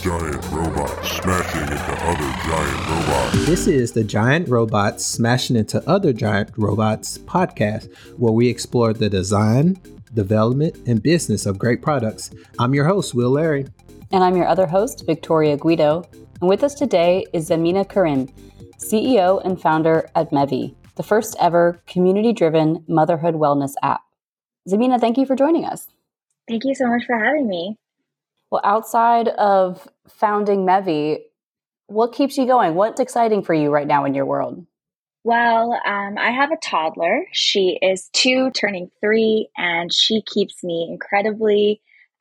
giant robots smashing into other giant robots. This is the Giant Robots Smashing into Other Giant Robots podcast, where we explore the design, development, and business of great products. I'm your host, Will Larry. And I'm your other host, Victoria Guido. And with us today is Zamina Karim, CEO and founder at Mevy, the first ever community-driven motherhood wellness app. Zamina, thank you for joining us. Thank you so much for having me. Well, outside of founding Mevy, what keeps you going? What's exciting for you right now in your world? Well, I have a toddler. She is 2, turning 3, and she keeps me incredibly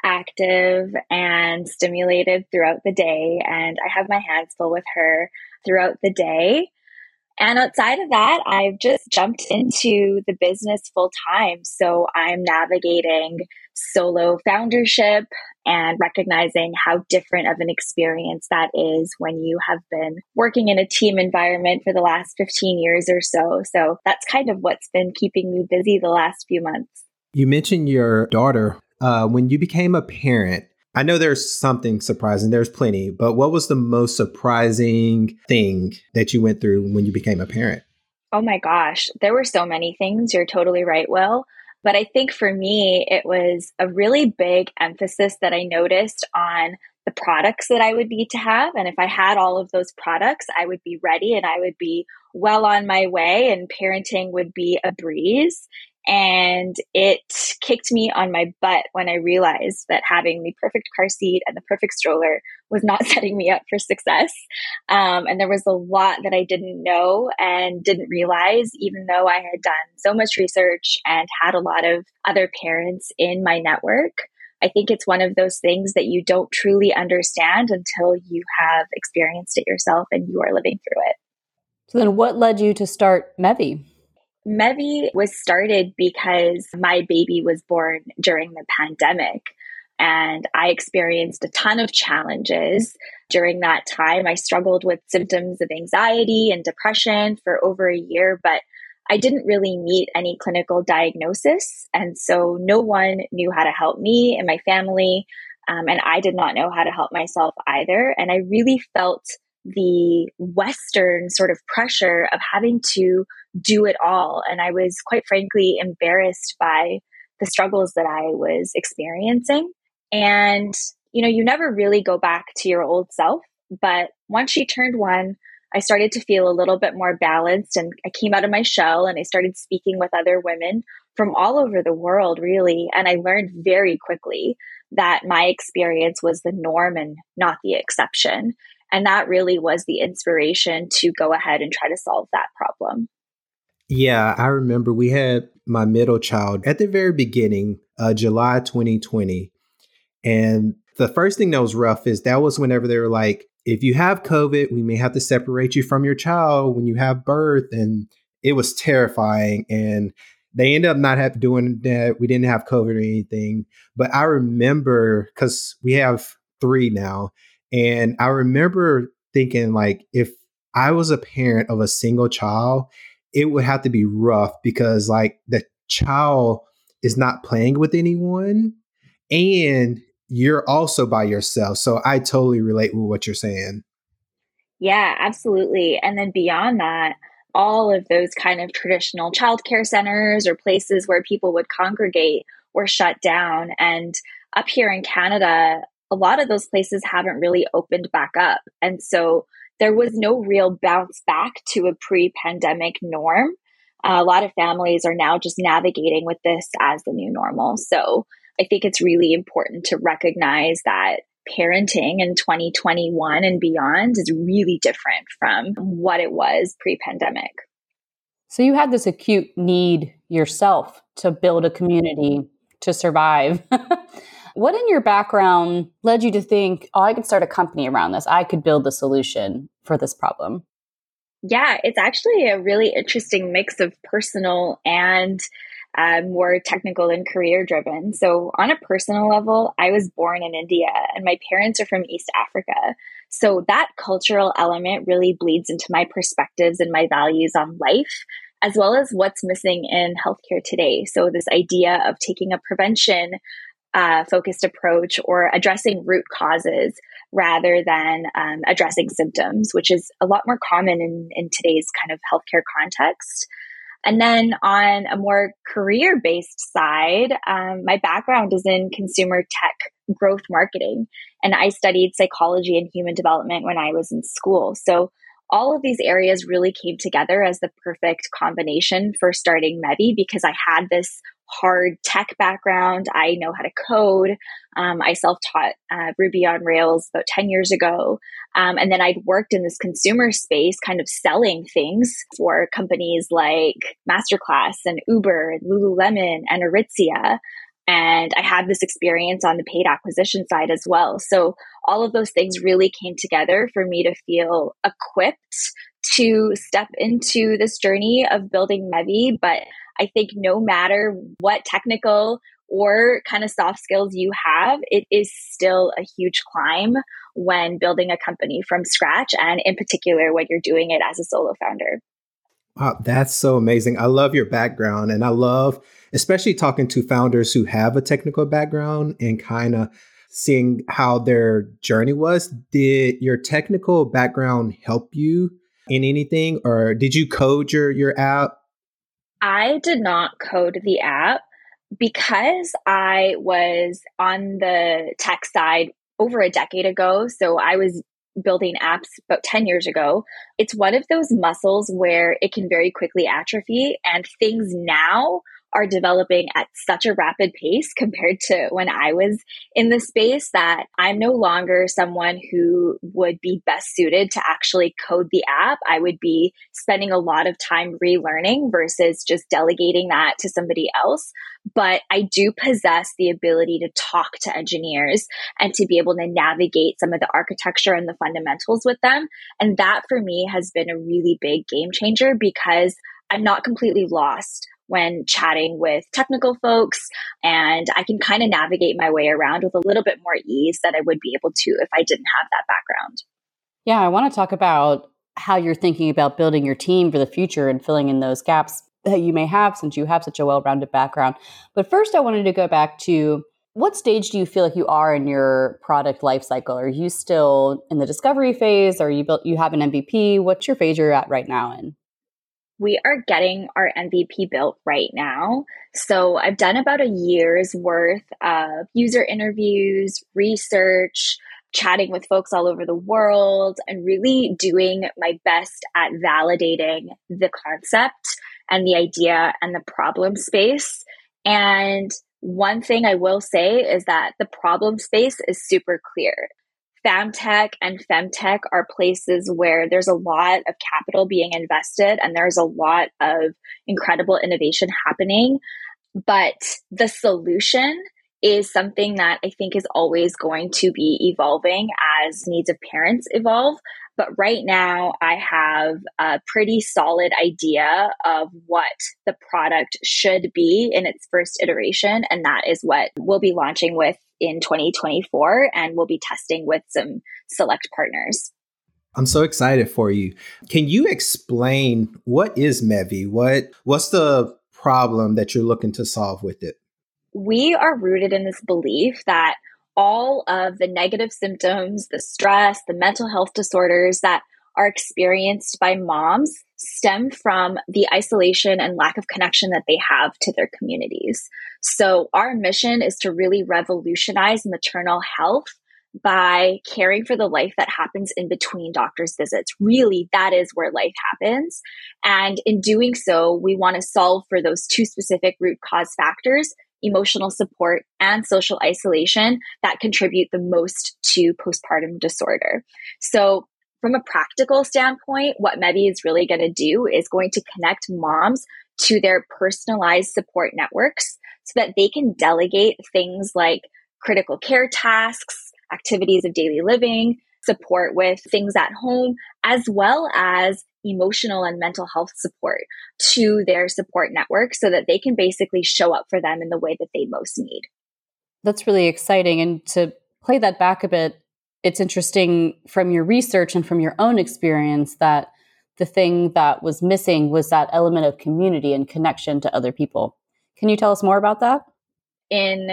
active and stimulated throughout the day. And I have my hands full with her throughout the day. And outside of that, I've just jumped into the business full time. So I'm navigating solo foundership and recognizing how different of an experience that is when you have been working in a team environment for the last 15 years or so. So that's kind of what's been keeping me busy the last few months. You mentioned your daughter. When you became a parent, I know there's something surprising. There's plenty, but what was the most surprising thing that you went through when you became a parent? Oh my gosh, there were so many things. You're totally right, Will. But I think for me, it was a really big emphasis that I noticed on the products that I would need to have. And if I had all of those products, I would be ready and I would be well on my way and parenting would be a breeze. And it kicked me on my butt when I realized that having the perfect car seat and the perfect stroller was not setting me up for success. And there was a lot that I didn't know and didn't realize, even though I had done so much research and had a lot of other parents in my network. I think it's one of those things that you don't truly understand until you have experienced it yourself and you are living through it. So then what led you to start Mevy? Mevy was started because my baby was born during the pandemic. And I experienced a ton of challenges during that time. I struggled with symptoms of anxiety and depression for over a year, but I didn't really meet any clinical diagnosis. And so no one knew how to help me and my family. And I did not know how to help myself either. And I really felt the Western sort of pressure of having to do it all. And I was quite frankly embarrassed by the struggles that I was experiencing. And, you never really go back to your old self. But once she turned 1, I started to feel a little bit more balanced and I came out of my shell and I started speaking with other women from all over the world, really. And I learned very quickly that my experience was the norm and not the exception. And that really was the inspiration to go ahead and try to solve that problem. Yeah, I remember we had my middle child at the very beginning, July 2020. And the first thing that was rough is that was whenever they were like, if you have COVID, we may have to separate you from your child when you have birth. And it was terrifying. And they ended up not doing that. We didn't have COVID or anything. But I remember, because we have 3 now, and I remember thinking, like, if I was a parent of a single child, it would have to be rough because, like, the child is not playing with anyone and you're also by yourself. So I totally relate with what you're saying. Yeah, absolutely. And then beyond that, all of those kind of traditional childcare centers or places where people would congregate were shut down. And up here in Canada, a lot of those places haven't really opened back up. And so there was no real bounce back to a pre-pandemic norm. A lot of families are now just navigating with this as the new normal. So I think it's really important to recognize that parenting in 2021 and beyond is really different from what it was pre-pandemic. So you had this acute need yourself to build a community to survive. What in your background led you to think, I could start a company around this? I could build the solution for this problem. Yeah, it's actually a really interesting mix of personal and more technical and career driven. So on a personal level, I was born in India and my parents are from East Africa. So that cultural element really bleeds into my perspectives and my values on life, as well as what's missing in healthcare today. So this idea of taking a prevention focused approach, or addressing root causes rather than addressing symptoms, which is a lot more common in today's kind of healthcare context. And then on a more career-based side, my background is in consumer tech growth marketing, and I studied psychology and human development when I was in school. So all of these areas really came together as the perfect combination for starting Mevy, because I had this hard tech background. I know how to code. I self-taught Ruby on Rails about 10 years ago. And then I'd worked in this consumer space, kind of selling things for companies like Masterclass and Uber and Lululemon and Aritzia. And I had this experience on the paid acquisition side as well. So all of those things really came together for me to feel equipped to step into this journey of building Mevy. But I think no matter what technical or kind of soft skills you have, it is still a huge climb when building a company from scratch, and in particular when you're doing it as a solo founder. Wow, that's so amazing. I love your background, and I love especially talking to founders who have a technical background and kind of seeing how their journey was. Did your technical background help you in anything, or did you code your app? I did not code the app because I was on the tech side over a decade ago. So I was building apps about 10 years ago. It's one of those muscles where it can very quickly atrophy, and things now are developing at such a rapid pace compared to when I was in the space that I'm no longer someone who would be best suited to actually code the app. I would be spending a lot of time relearning versus just delegating that to somebody else. But I do possess the ability to talk to engineers and to be able to navigate some of the architecture and the fundamentals with them. And that for me has been a really big game changer, because I'm not completely lost when chatting with technical folks, and I can kind of navigate my way around with a little bit more ease than I would be able to if I didn't have that background. Yeah, I want to talk about how you're thinking about building your team for the future and filling in those gaps that you may have since you have such a well-rounded background. But first, I wanted to go back to, what stage do you feel like you are in your product lifecycle? Are you still in the discovery phase? Or you have an MVP? What's your phase you're at right now in? We are getting our MVP built right now. So I've done about a year's worth of user interviews, research, chatting with folks all over the world, and really doing my best at validating the concept and the idea and the problem space. And one thing I will say is that the problem space is super clear. Famtech and femtech are places where there's a lot of capital being invested and there's a lot of incredible innovation happening. But the solution is something that I think is always going to be evolving as needs of parents evolve. But right now, I have a pretty solid idea of what the product should be in its first iteration. And that is what we'll be launching with in 2024. And we'll be testing with some select partners. I'm so excited for you. Can you explain what is Mevy? What's the problem that you're looking to solve with it? We are rooted in this belief that all of the negative symptoms, the stress, the mental health disorders that are experienced by moms stem from the isolation and lack of connection that they have to their communities. So our mission is to really revolutionize maternal health by caring for the life that happens in between doctor's visits. Really, that is where life happens. And in doing so, we want to solve for those two specific root cause factors: emotional support and social isolation, that contribute the most to postpartum disorder. So from a practical standpoint, what Mevy is really going to do is going to connect moms to their personalized support networks so that they can delegate things like critical care tasks, activities of daily living, support with things at home, as well as emotional and mental health support to their support network so that they can basically show up for them in the way that they most need. That's really exciting. And to play that back a bit, it's interesting from your research and from your own experience that the thing that was missing was that element of community and connection to other people. Can you tell us more about that? In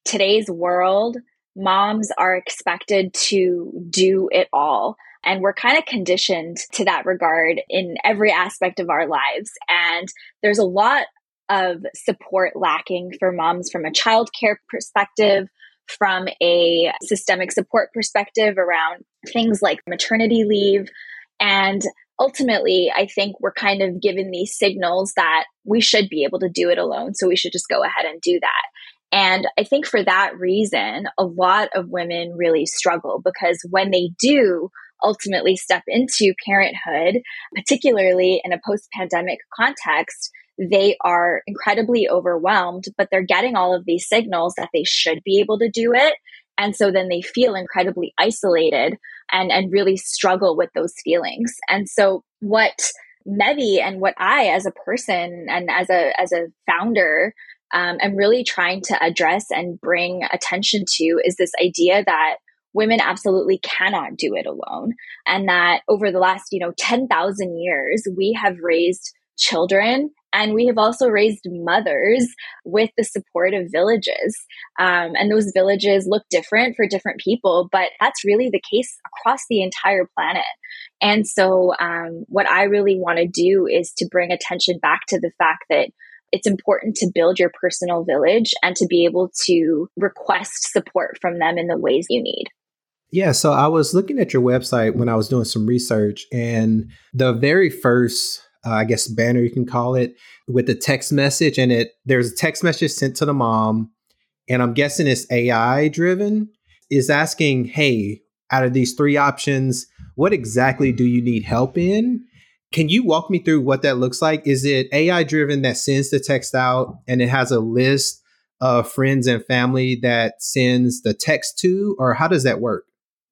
today's world, moms are expected to do it all. And we're kind of conditioned to that regard in every aspect of our lives. And there's a lot of support lacking for moms from a childcare perspective, from a systemic support perspective around things like maternity leave. And ultimately, I think we're kind of given these signals that we should be able to do it alone. So we should just go ahead and do that. And I think for that reason, a lot of women really struggle, because when they do ultimately step into parenthood, particularly in a post-pandemic context, they are incredibly overwhelmed, but they're getting all of these signals that they should be able to do it. And so then they feel incredibly isolated and really struggle with those feelings. And so what Mevi and what I as a person and as a founder am really trying to address and bring attention to is this idea that women absolutely cannot do it alone. And that over the last, 10,000 years, we have raised children and we have also raised mothers with the support of villages. And those villages look different for different people, but that's really the case across the entire planet. And so what I really want to do is to bring attention back to the fact that it's important to build your personal village and to be able to request support from them in the ways you need. Yeah, so I was looking at your website when I was doing some research, and the very first, banner you can call it, with the text message, and there's a text message sent to the mom, and I'm guessing it's AI driven, is asking, hey, out of these three options, what exactly do you need help in? Can you walk me through what that looks like? Is it AI driven that sends the text out and it has a list of friends and family that sends the text to, or how does that work?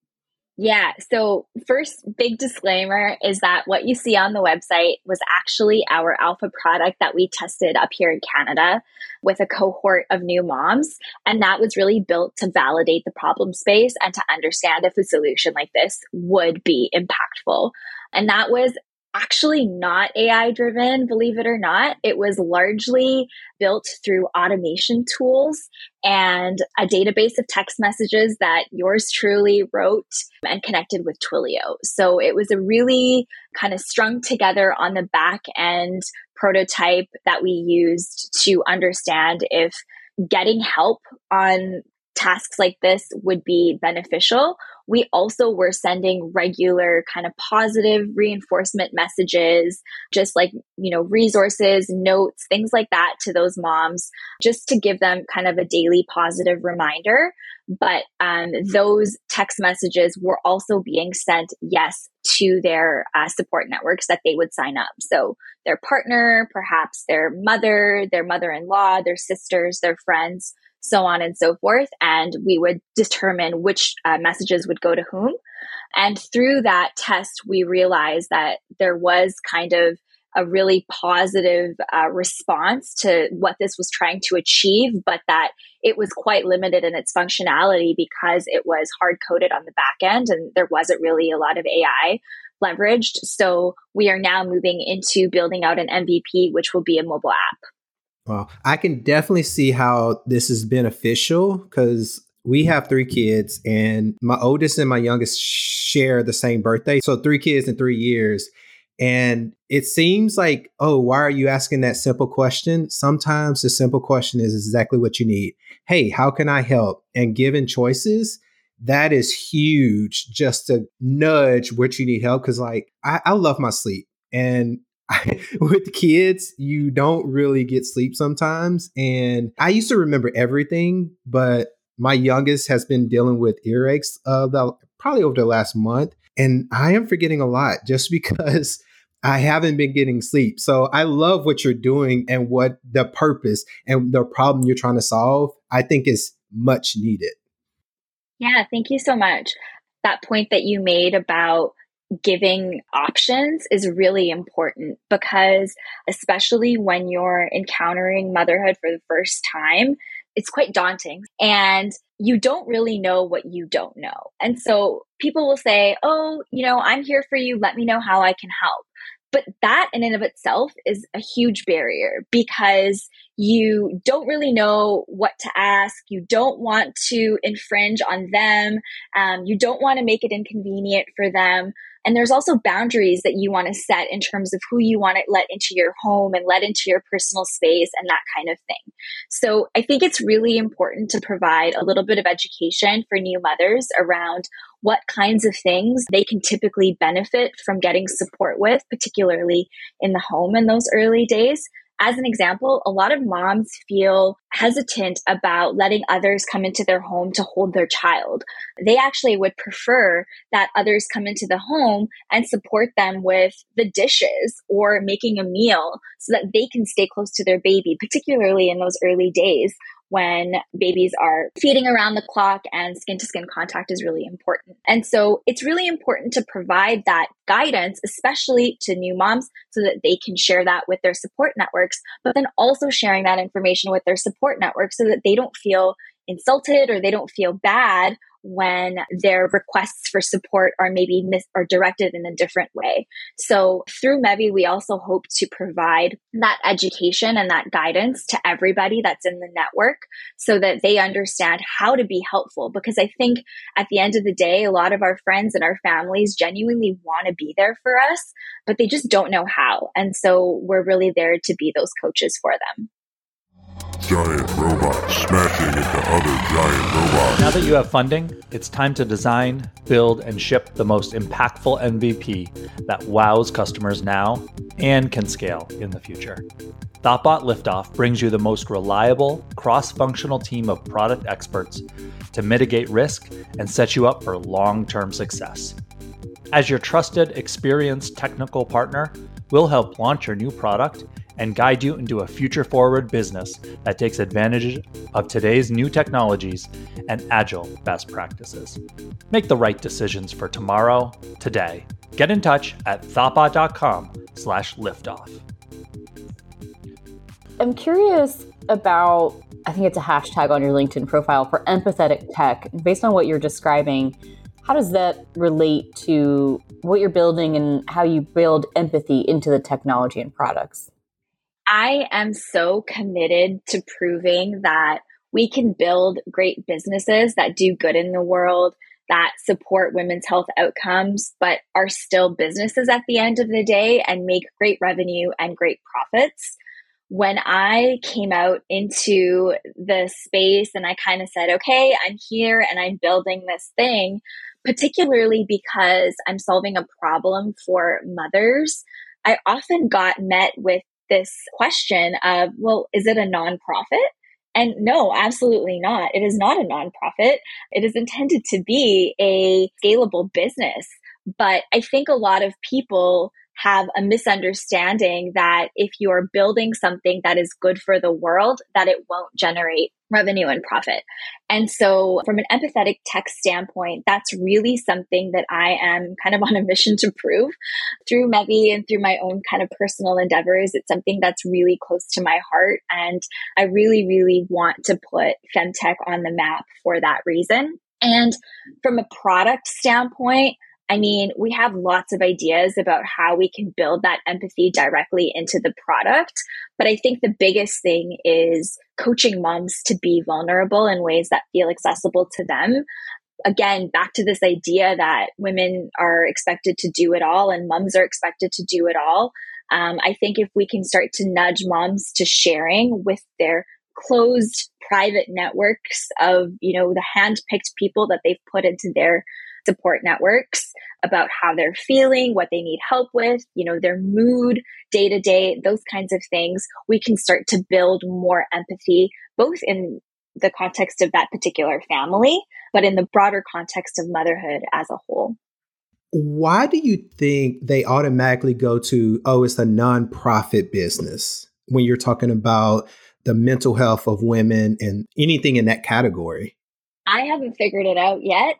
Yeah. So first, big disclaimer is that what you see on the website was actually our alpha product that we tested up here in Canada with a cohort of new moms. And that was really built to validate the problem space and to understand if a solution like this would be impactful. And that was actually not AI driven, believe it or not. It was largely built through automation tools and a database of text messages that yours truly wrote and connected with Twilio. So it was a really kind of strung together on the back end prototype that we used to understand if getting help on tasks like this would be beneficial. We also were sending regular kind of positive reinforcement messages, just like, resources, notes, things like that to those moms, just to give them kind of a daily positive reminder. But those text messages were also being sent, yes, to their support networks that they would sign up. So their partner, perhaps their mother-in-law, their sisters, their friends, so on and so forth. And we would determine which messages would go to whom. And through that test, we realized that there was kind of a really positive response to what this was trying to achieve, but that it was quite limited in its functionality because it was hard-coded on the back end and there wasn't really a lot of AI leveraged. So we are now moving into building out an MVP, which will be a mobile app. Well, I can definitely see how this is beneficial because we have 3 kids and my oldest and my youngest share the same birthday. So 3 kids in 3 years. And it seems like, oh, why are you asking that simple question? Sometimes the simple question is exactly what you need. Hey, how can I help? And given choices, that is huge just to nudge what you need help. Because I love my sleep. And with kids, you don't really get sleep sometimes. And I used to remember everything, but my youngest has been dealing with earaches probably over the last month. And I am forgetting a lot just because I haven't been getting sleep. So I love what you're doing and what the purpose and the problem you're trying to solve, I think is much needed. Yeah, thank you so much. That point that you made about giving options is really important because especially when you're encountering motherhood for the first time, it's quite daunting and you don't really know what you don't know. And so people will say, oh, I'm here for you. Let me know how I can help. But that in and of itself is a huge barrier because you don't really know what to ask. You don't want to infringe on them. You don't want to make it inconvenient for them. And there's also boundaries that you want to set in terms of who you want to let into your home and let into your personal space and that kind of thing. So I think it's really important to provide a little bit of education for new mothers around what kinds of things they can typically benefit from getting support with, particularly in the home in those early days. As an example, a lot of moms feel hesitant about letting others come into their home to hold their child. They actually would prefer that others come into the home and support them with the dishes or making a meal so that they can stay close to their baby, particularly in those early days when babies are feeding around the clock and skin to skin contact is really important. And so it's really important to provide that guidance, especially to new moms, so that they can share that with their support networks, but then also sharing that information with their support networks so that they don't feel insulted or they don't feel bad when their requests for support are maybe or directed in a different way. So through Mevy, we also hope to provide that education and that guidance to everybody that's in the network so that they understand how to be helpful. Because I think at the end of the day, a lot of our friends and our families genuinely want to be there for us, but they just don't know how. And so we're really there to be those coaches for them. Giant robots smashing into other giant robots. Now that you have funding, it's time to design, build, and ship the most impactful MVP that wows customers now and can scale in the future. Thoughtbot Liftoff brings you the most reliable, cross-functional team of product experts to mitigate risk and set you up for long-term success. As your trusted, experienced technical partner, we'll help launch your new product and guide you into a future-forward business that takes advantage of today's new technologies and agile best practices. Make the right decisions for tomorrow, today. Get in touch at thoughtbot.com/liftoff. I'm curious about, I think it's a hashtag on your LinkedIn profile for empathetic tech. Based on what you're describing, how does that relate to what you're building and how you build empathy into the technology and products? I am so committed to proving that we can build great businesses that do good in the world, that support women's health outcomes, but are still businesses at the end of the day and make great revenue and great profits. When I came out into the space and I kind of said, okay, I'm here and I'm building this thing, particularly because I'm solving a problem for mothers, I often got met with this question of, well, is it a nonprofit? And no, absolutely not. It is not a nonprofit. It is intended to be a scalable business. But I think a lot of people have a misunderstanding that if you're building something that is good for the world, that it won't generate revenue and profit. And so from an empathetic tech standpoint, that's really something that I am kind of on a mission to prove through Mevy and through my own kind of personal endeavors. It's something that's really close to my heart. And I really, really want to put femtech on the map for that reason. And from a product standpoint, I mean, we have lots of ideas about how we can build that empathy directly into the product. But I think the biggest thing is coaching moms to be vulnerable in ways that feel accessible to them. Again, back to this idea that women are expected to do it all and moms are expected to do it all. I think if we can start to nudge moms to sharing with their closed private networks of, the handpicked people that they've put into their support networks about how they're feeling, what they need help with, their mood day to day, those kinds of things, we can start to build more empathy, both in the context of that particular family, but in the broader context of motherhood as a whole. Why do you think they automatically go to, it's a nonprofit business when you're talking about the mental health of women and anything in that category? I haven't figured it out yet,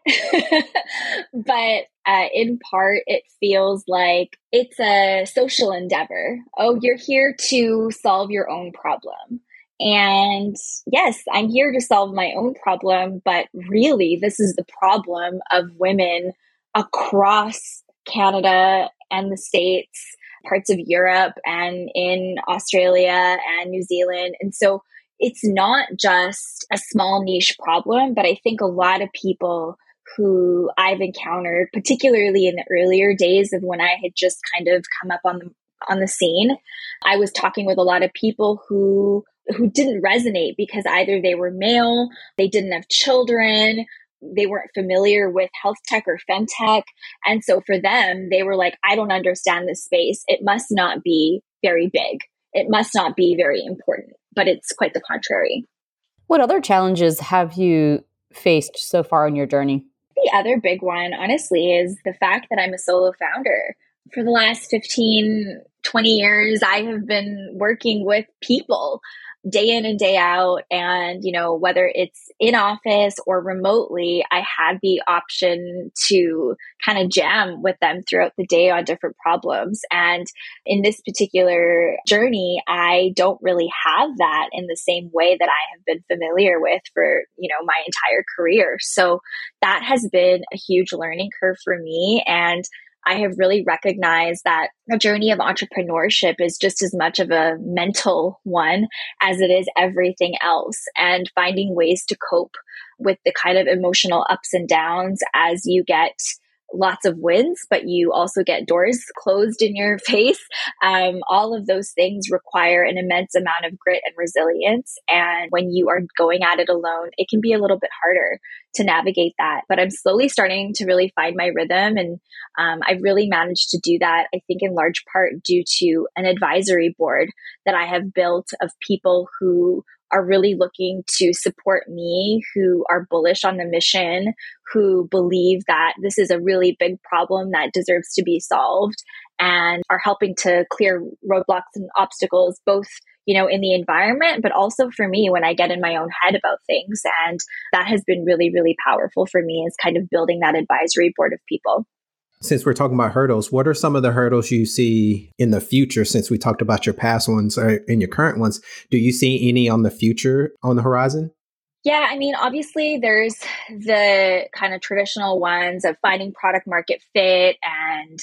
but in part, it feels like it's a social endeavor. Oh, you're here to solve your own problem. And yes, I'm here to solve my own problem, but really, this is the problem of women across Canada and the States parts of Europe and in Australia and New Zealand. And so it's not just a small niche problem, but I think a lot of people who I've encountered, particularly in the earlier days of when I had just kind of come up on the scene, I was talking with a lot of people who didn't resonate because either they were male, they didn't have children, they weren't familiar with health tech or femtech. And so for them, they were like, I don't understand this space. It must not be very big. It must not be very important, but it's quite the contrary. What other challenges have you faced so far in your journey? The other big one, honestly, is the fact that I'm a solo founder. For the last 15, 20 years, I have been working with people day in and day out. And, whether it's in office or remotely, I had the option to kind of jam with them throughout the day on different problems. And in this particular journey, I don't really have that in the same way that I have been familiar with for, my entire career. So that has been a huge learning curve for me. And I have really recognized that a journey of entrepreneurship is just as much of a mental one as it is everything else, and finding ways to cope with the kind of emotional ups and downs as you get lots of wins, but you also get doors closed in your face. All of those things require an immense amount of grit and resilience. And when you are going at it alone, it can be a little bit harder to navigate that. But I'm slowly starting to really find my rhythm. And I've really managed to do that, I think, in large part due to an advisory board that I have built of people who are really looking to support me, who are bullish on the mission, who believe that this is a really big problem that deserves to be solved, and are helping to clear roadblocks and obstacles, both, in the environment, but also for me when I get in my own head about things. And that has been really, really powerful for me, is kind of building that advisory board of people. Since we're talking about hurdles, what are some of the hurdles you see in the future? Since we talked about your past ones or in your current ones, do you see any on the future on the horizon? Yeah, obviously there's the kind of traditional ones of finding product market fit and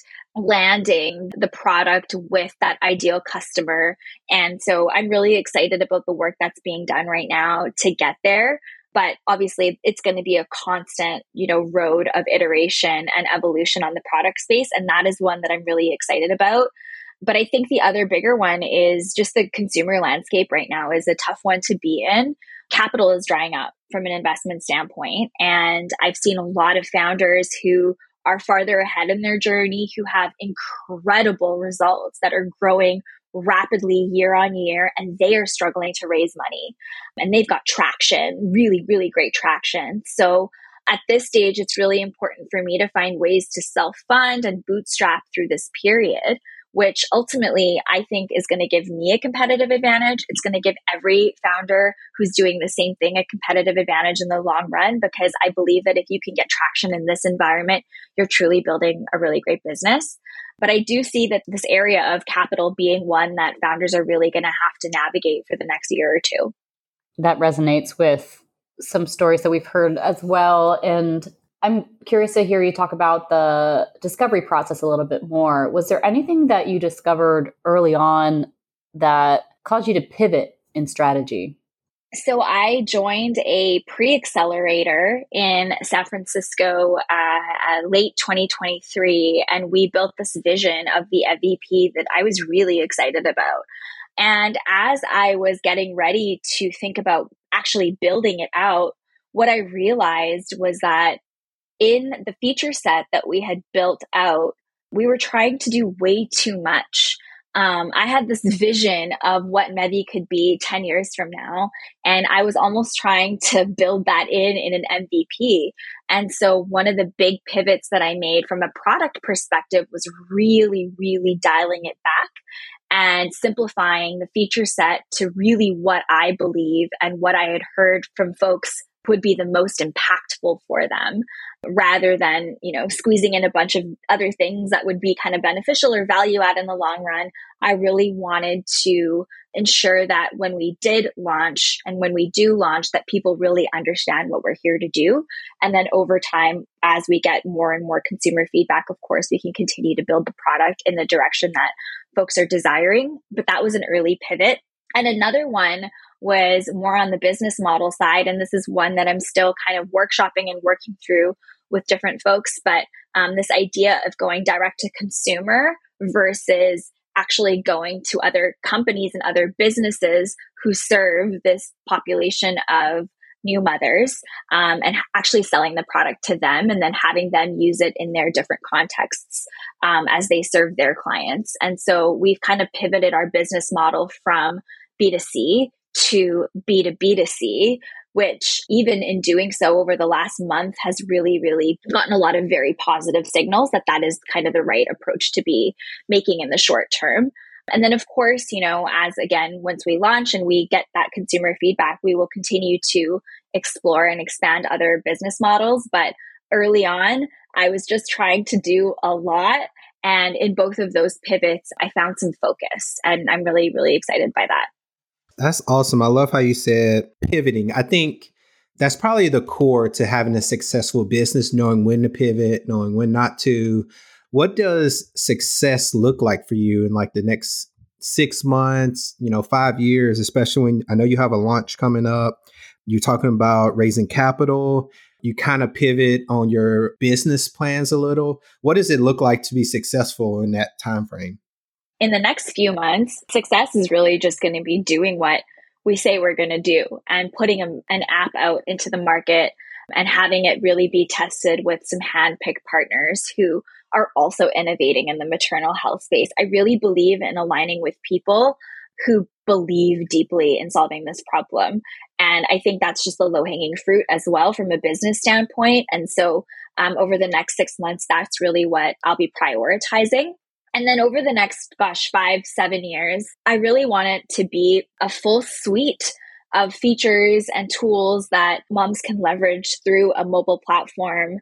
landing the product with that ideal customer. And so I'm really excited about the work that's being done right now to get there. But obviously, it's going to be a constant, road of iteration and evolution on the product space. And that is one that I'm really excited about. But I think the other bigger one is just the consumer landscape right now is a tough one to be in. Capital is drying up from an investment standpoint. And I've seen a lot of founders who are farther ahead in their journey, who have incredible results that are growing rapidly year on year, and they are struggling to raise money. And they've got traction, really, really great traction. So at this stage, it's really important for me to find ways to self-fund and bootstrap through this period, which ultimately I think is going to give me a competitive advantage. It's going to give every founder who's doing the same thing a competitive advantage in the long run, because I believe that if you can get traction in this environment, you're truly building a really great business. But I do see that this area of capital being one that founders are really going to have to navigate for the next year or two. That resonates with some stories that we've heard as well. And I'm curious to hear you talk about the discovery process a little bit more. Was there anything that you discovered early on that caused you to pivot in strategy? So I joined a pre-accelerator in San Francisco late 2023, and we built this vision of the MVP that I was really excited about. And as I was getting ready to think about actually building it out, what I realized was that in the feature set that we had built out, we were trying to do way too much. I had this vision of what Mevy could be 10 years from now, and I was almost trying to build that in an MVP. And so one of the big pivots that I made from a product perspective was really, really dialing it back and simplifying the feature set to really what I believe and what I had heard from folks would be the most impactful for them, rather than, squeezing in a bunch of other things that would be kind of beneficial or value add in the long run. I really wanted to ensure that when we did launch and when we do launch, that people really understand what we're here to do. And then over time, as we get more and more consumer feedback, of course, we can continue to build the product in the direction that folks are desiring. But that was an early pivot. And another one was more on the business model side. And this is one that I'm still kind of workshopping and working through with different folks. But this idea of going direct to consumer versus actually going to other companies and other businesses who serve this population of new mothers, and actually selling the product to them and then having them use it in their different contexts as they serve their clients. And so we've kind of pivoted our business model from B2C to B2B2C, which even in doing so over the last month has really, really gotten a lot of very positive signals that is kind of the right approach to be making in the short term. And then, of course, as again, once we launch and we get that consumer feedback, we will continue to explore and expand other business models. But early on, I was just trying to do a lot. And in both of those pivots, I found some focus. And I'm really, really excited by that. That's awesome. I love how you said pivoting. I think that's probably the core to having a successful business, knowing when to pivot, knowing when not to. What does success look like for you in like the next 6 months, 5 years, especially when I know you have a launch coming up, you're talking about raising capital, you kind of pivot on your business plans a little. What does it look like to be successful in that time frame? In the next few months, success is really just going to be doing what we say we're going to do and putting an app out into the market and having it really be tested with some hand-picked partners who are also innovating in the maternal health space. I really believe in aligning with people who believe deeply in solving this problem. And I think that's just the low-hanging fruit as well from a business standpoint. And so over the next 6 months, that's really what I'll be prioritizing. And then over the next, 5-7 years, I really want it to be a full suite of features and tools that moms can leverage through a mobile platform.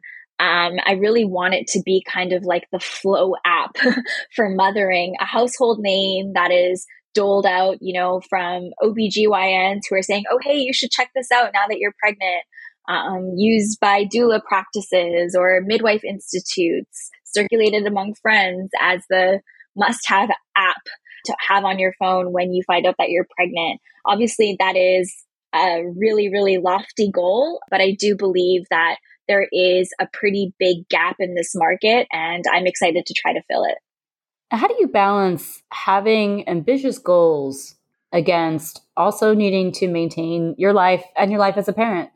I really want it to be kind of like the Flow app for mothering, a household name that is doled out, from OBGYNs who are saying, oh, hey, you should check this out now that you're pregnant, used by doula practices or midwife institutes, circulated among friends as the must-have app to have on your phone when you find out that you're pregnant. Obviously, that is a really, really lofty goal, but I do believe that there is a pretty big gap in this market, and I'm excited to try to fill it. How do you balance having ambitious goals against also needing to maintain your life and your life as a parent?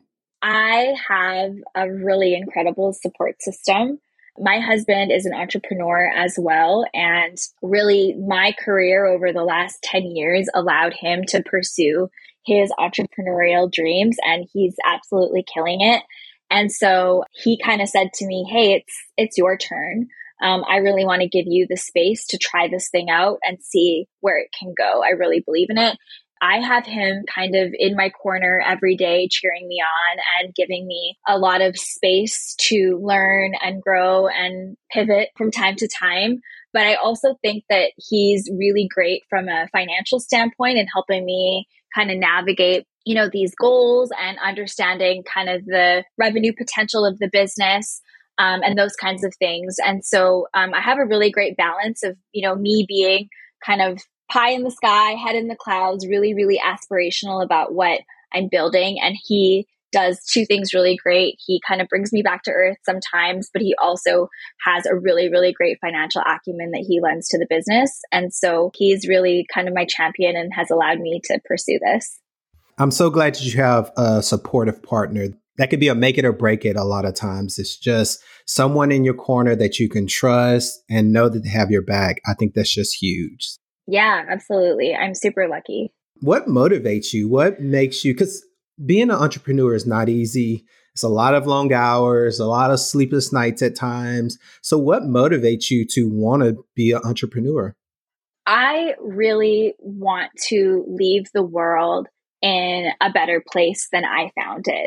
I have a really incredible support system. My husband is an entrepreneur as well. And really, my career over the last 10 years allowed him to pursue his entrepreneurial dreams, and he's absolutely killing it. And so he kind of said to me, hey, it's your turn. I really want to give you the space to try this thing out and see where it can go. I really believe in it. I have him kind of in my corner every day, cheering me on and giving me a lot of space to learn and grow and pivot from time to time. But I also think that he's really great from a financial standpoint in helping me kind of navigate, these goals and understanding kind of the revenue potential of the business. And those kinds of things. And so I have a really great balance of, me being kind of pie in the sky, head in the clouds, really, really aspirational about what I'm building. And he does two things really great. He kind of brings me back to earth sometimes, but he also has a really, really great financial acumen that he lends to the business. And so he's really kind of my champion and has allowed me to pursue this. I'm so glad that you have a supportive partner. That could be a make it or break it a lot of times. It's just someone in your corner that you can trust and know that they have your back. I think that's just huge. Yeah, absolutely. I'm super lucky. What motivates you? What makes you, because being an entrepreneur is not easy. It's a lot of long hours, a lot of sleepless nights at times. So what motivates you to want to be an entrepreneur? I really want to leave the world in a better place than I found it.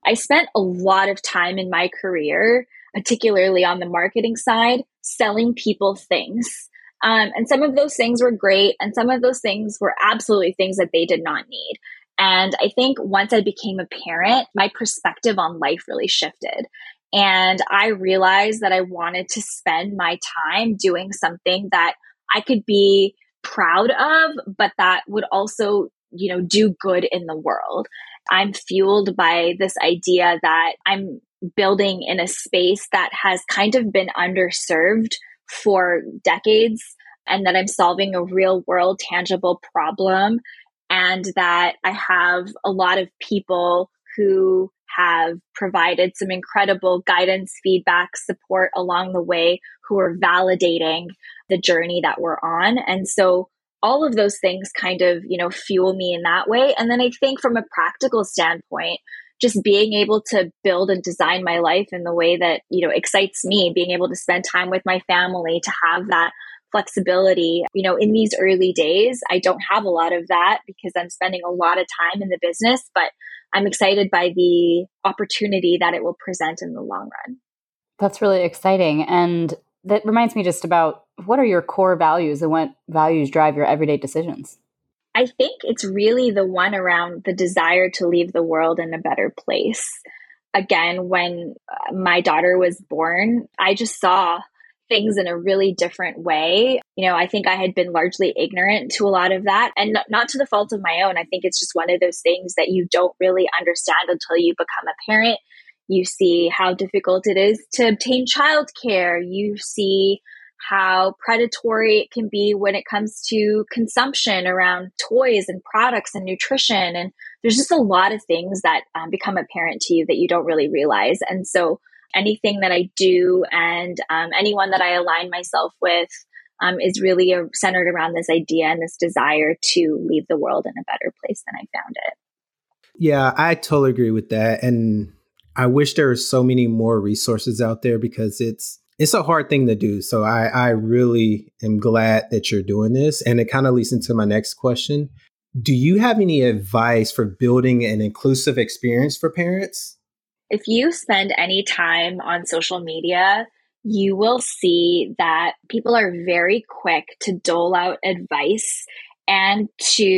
I spent a lot of time in my career, particularly on the marketing side, selling people things. And some of those things were great, and some of those things were absolutely things that they did not need. And I think once I became a parent, my perspective on life really shifted. And I realized that I wanted to spend my time doing something that I could be proud of, but that would also, do good in the world. I'm fueled by this idea that I'm building in a space that has kind of been underserved for decades, and that I'm solving a real world tangible problem, and that I have a lot of people who have provided some incredible guidance, feedback, support along the way, who are validating the journey that we're on. And so all of those things kind of, fuel me in that way. And then I think from a practical standpoint, just being able to build and design my life in the way that, excites me, being able to spend time with my family, to have that flexibility. In these early days, I don't have a lot of that because I'm spending a lot of time in the business, but I'm excited by the opportunity that it will present in the long run. That's really exciting. And that reminds me just about, what are your core values and what values drive your everyday decisions? I think it's really the one around the desire to leave the world in a better place. Again, when my daughter was born, I just saw things in a really different way. I think I had been largely ignorant to a lot of that, and not to the fault of my own. I think it's just one of those things that you don't really understand until you become a parent. You see how difficult it is to obtain childcare. You see how predatory it can be when it comes to consumption around toys and products and nutrition. And there's just a lot of things that become apparent to you that you don't really realize. And so anything that I do and anyone that I align myself with is really centered around this idea and this desire to leave the world in a better place than I found it. Yeah, I totally agree with that. And I wish there were so many more resources out there because it's a hard thing to do. So I really am glad that you're doing this. And it kind of leads into my next question. Do you have any advice for building an inclusive experience for parents? If you spend any time on social media, you will see that people are very quick to dole out advice and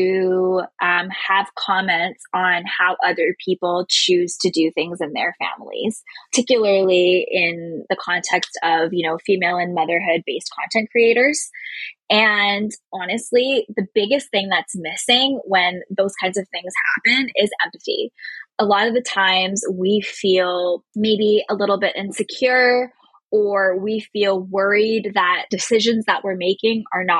to have comments on how other people choose to do things in their families, particularly in the context of, female and motherhood-based content creators. And honestly, the biggest thing that's missing when those kinds of things happen is empathy. A lot of the times we feel maybe a little bit insecure, or we feel worried that decisions that we're making are not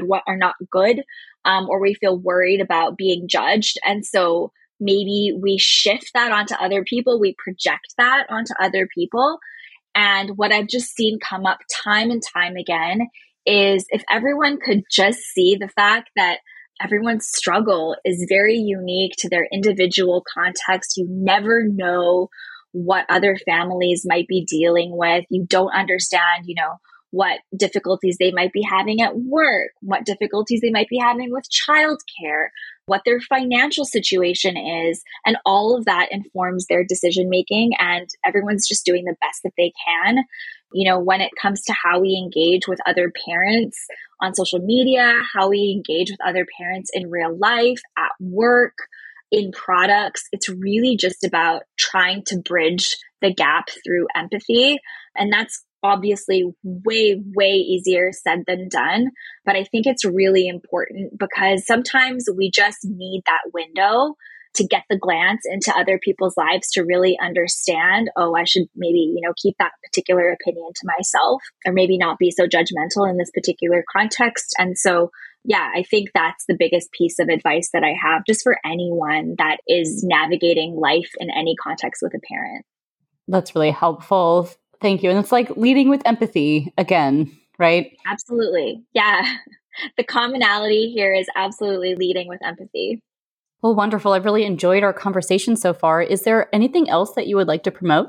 good, or we feel worried about being judged. And so maybe we shift that onto other people. We project that onto other people. And what I've just seen come up time and time again is if everyone could just see the fact that everyone's struggle is very unique to their individual context. You never know what other families might be dealing with. You don't understand, what difficulties they might be having at work, what difficulties they might be having with childcare, what their financial situation is. And all of that informs their decision making, and everyone's just doing the best that they can. When it comes to how we engage with other parents on social media, how we engage with other parents in real life, at work, in products, it's really just about trying to bridge the gap through empathy. And that's obviously way, way easier said than done. But I think it's really important because sometimes we just need that window to get the glance into other people's lives to really understand, I should maybe, keep that particular opinion to myself, or maybe not be so judgmental in this particular context. And so, yeah, I think that's the biggest piece of advice that I have just for anyone that is navigating life in any context with a parent. That's really helpful. Thank you. And it's like leading with empathy again, right? Absolutely. Yeah. The commonality here is absolutely leading with empathy. Well, wonderful. I've really enjoyed our conversation so far. Is there anything else that you would like to promote?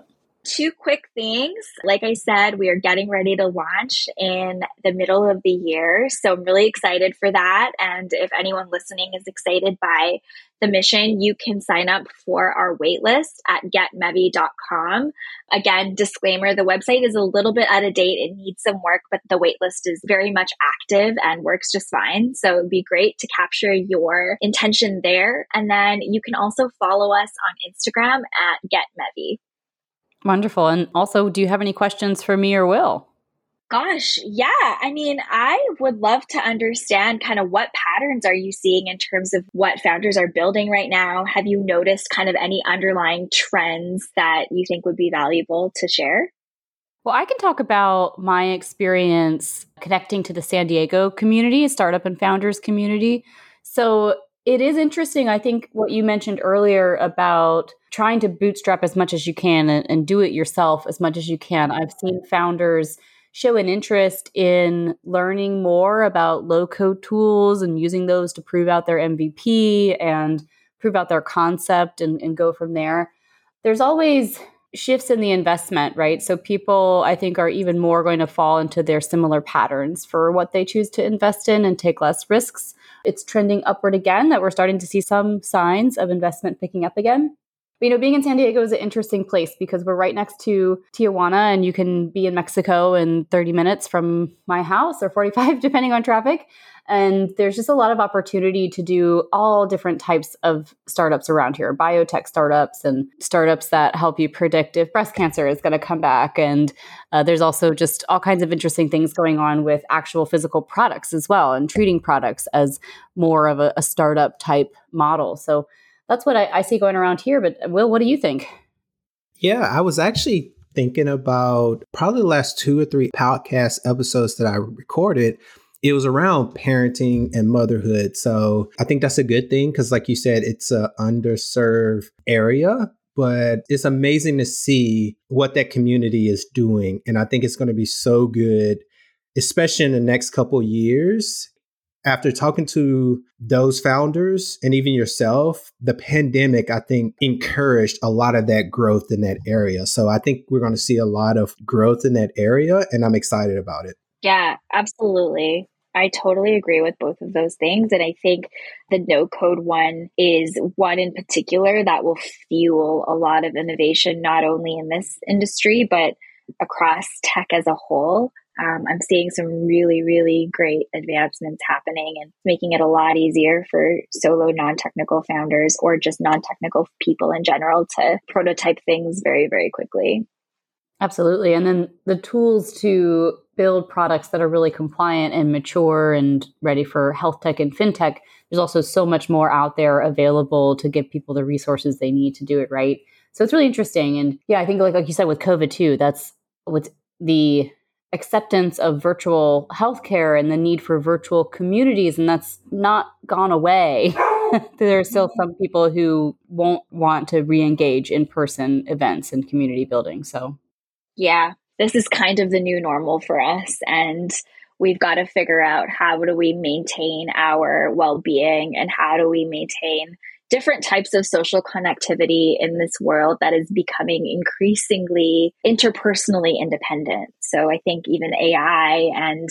Two quick things. Like I said, we are getting ready to launch in the middle of the year. So I'm really excited for that. And if anyone listening is excited by the mission, you can sign up for our waitlist at getmevy.com. Again, disclaimer, the website is a little bit out of date. It needs some work, but the waitlist is very much active and works just fine. So it'd be great to capture your intention there. And then you can also follow us on Instagram at getmevy. Wonderful. And also, do you have any questions for me or Will? Gosh, yeah. I mean, I would love to understand kind of what patterns are you seeing in terms of what founders are building right now? Have you noticed kind of any underlying trends that you think would be valuable to share? Well, I can talk about my experience connecting to the San Diego community, startup and founders community. So it is interesting, I think, what you mentioned earlier about trying to bootstrap as much as you can and do it yourself as much as you can. I've seen founders show an interest in learning more about low-code tools and using those to prove out their MVP and prove out their concept and go from there. There's always shifts in the investment, right? So people, I think, are even more going to fall into their similar patterns for what they choose to invest in and take less risks. It's trending upward again, that we're starting to see some signs of investment picking up again. But, being in San Diego is an interesting place because we're right next to Tijuana, and you can be in Mexico in 30 minutes from my house, or 45, depending on traffic. And there's just a lot of opportunity to do all different types of startups around here, biotech startups and startups that help you predict if breast cancer is going to come back. And there's also just all kinds of interesting things going on with actual physical products as well, and treating products as more of a startup type model. So that's what I see going around here. But Will, what do you think? Yeah, I was actually thinking about probably the last 2 or 3 podcast episodes that I recorded. It was around parenting and motherhood. So I think that's a good thing because, like you said, it's an underserved area, but it's amazing to see what that community is doing. And I think it's going to be so good, especially in the next couple of years. After talking to those founders and even yourself, the pandemic, I think, encouraged a lot of that growth in that area. So I think we're going to see a lot of growth in that area, and I'm excited about it. Yeah, absolutely. I totally agree with both of those things. And I think the no code one is one in particular that will fuel a lot of innovation, not only in this industry, but across tech as a whole. I'm seeing some really, really great advancements happening and making it a lot easier for solo non-technical founders or just non-technical people in general to prototype things very, very quickly. Absolutely. And then the tools to build products that are really compliant and mature and ready for health tech and fintech, there's also so much more out there available to give people the resources they need to do it right. So it's really interesting. And yeah, I think like you said with COVID too, that's what's the acceptance of virtual healthcare and the need for virtual communities. And that's not gone away. There are still some people who won't want to re-engage in-person events and community building. So yeah, this is kind of the new normal for us. And we've got to figure out how do we maintain our well-being and how do we maintain different types of social connectivity in this world that is becoming increasingly interpersonally independent. So I think even AI and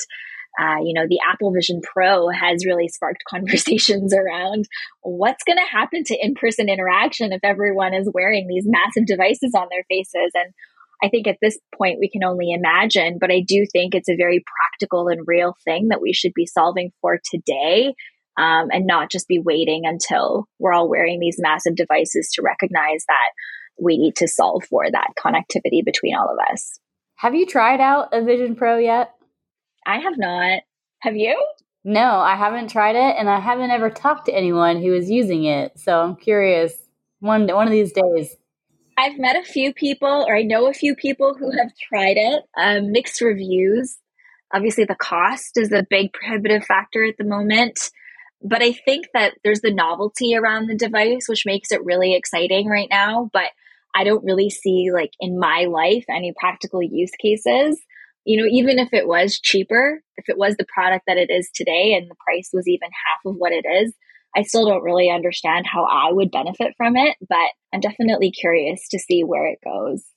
the Apple Vision Pro has really sparked conversations around what's going to happen to in-person interaction if everyone is wearing these massive devices on their faces. And I think at this point we can only imagine, but I do think it's a very practical and real thing that we should be solving for today, and not just be waiting until we're all wearing these massive devices to recognize that we need to solve for that connectivity between all of us. have you tried out a Vision Pro yet? I have not. Have you? No, I haven't tried it, and I haven't ever talked to anyone who is using it. So I'm curious. One of these days. I've met a few people, or I know a few people who have tried it. Mixed reviews. Obviously, the cost is a big prohibitive factor at the moment. But I think that there's the novelty around the device, which makes it really exciting right now. But I don't really see, like, in my life, any practical use cases. Even if it was cheaper, if it was the product that it is today and the price was even half of what it is, I still don't really understand how I would benefit from it, but I'm definitely curious to see where it goes.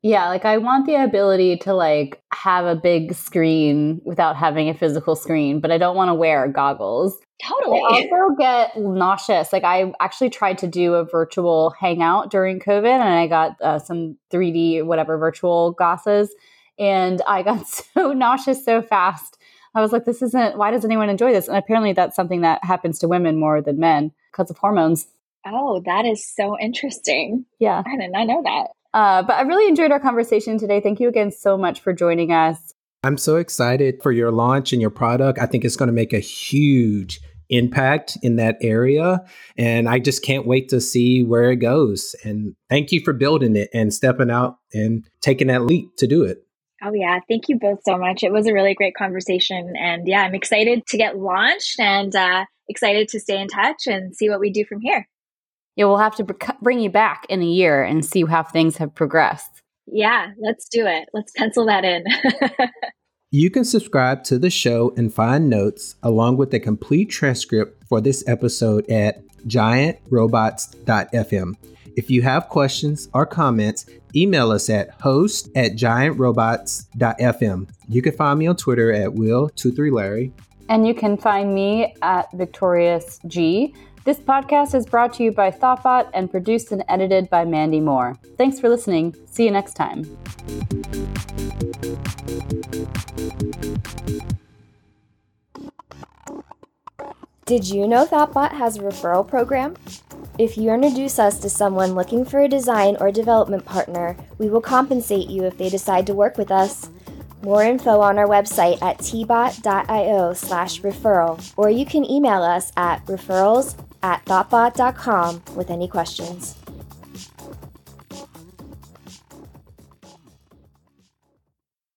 Yeah, like I want the ability to like have a big screen without having a physical screen, but I don't want to wear goggles. Totally. I also get nauseous. Like I actually tried to do a virtual hangout during COVID and I got some 3D whatever virtual glasses and I got so nauseous so fast. I was like, why does anyone enjoy this? And apparently that's something that happens to women more than men because of hormones. Oh, that is so interesting. Yeah. I did not know that. But I really enjoyed our conversation today. Thank you again so much for joining us. I'm so excited for your launch and your product. I think it's going to make a huge impact in that area. And I just can't wait to see where it goes. And thank you for building it and stepping out and taking that leap to do it. Oh, yeah. Thank you both so much. It was a really great conversation. And yeah, I'm excited to get launched and excited to stay in touch and see what we do from here. Yeah, we'll have to bring you back in a year and see how things have progressed. Yeah, let's do it. Let's pencil that in. You can subscribe to the show and find notes along with a complete transcript for this episode at giantrobots.fm. If you have questions or comments, email us at host@giantrobots.fm. You can find me on Twitter at Will23Larry. And you can find me at Victorious G. This podcast is brought to you by Thoughtbot and produced and edited by Mandy Moore. Thanks for listening. See you next time. Did you know Thoughtbot has a referral program? If you introduce us to someone looking for a design or development partner, we will compensate you if they decide to work with us. More info on our website at tbot.io/referral, or you can email us at referrals@thoughtbot.com with any questions.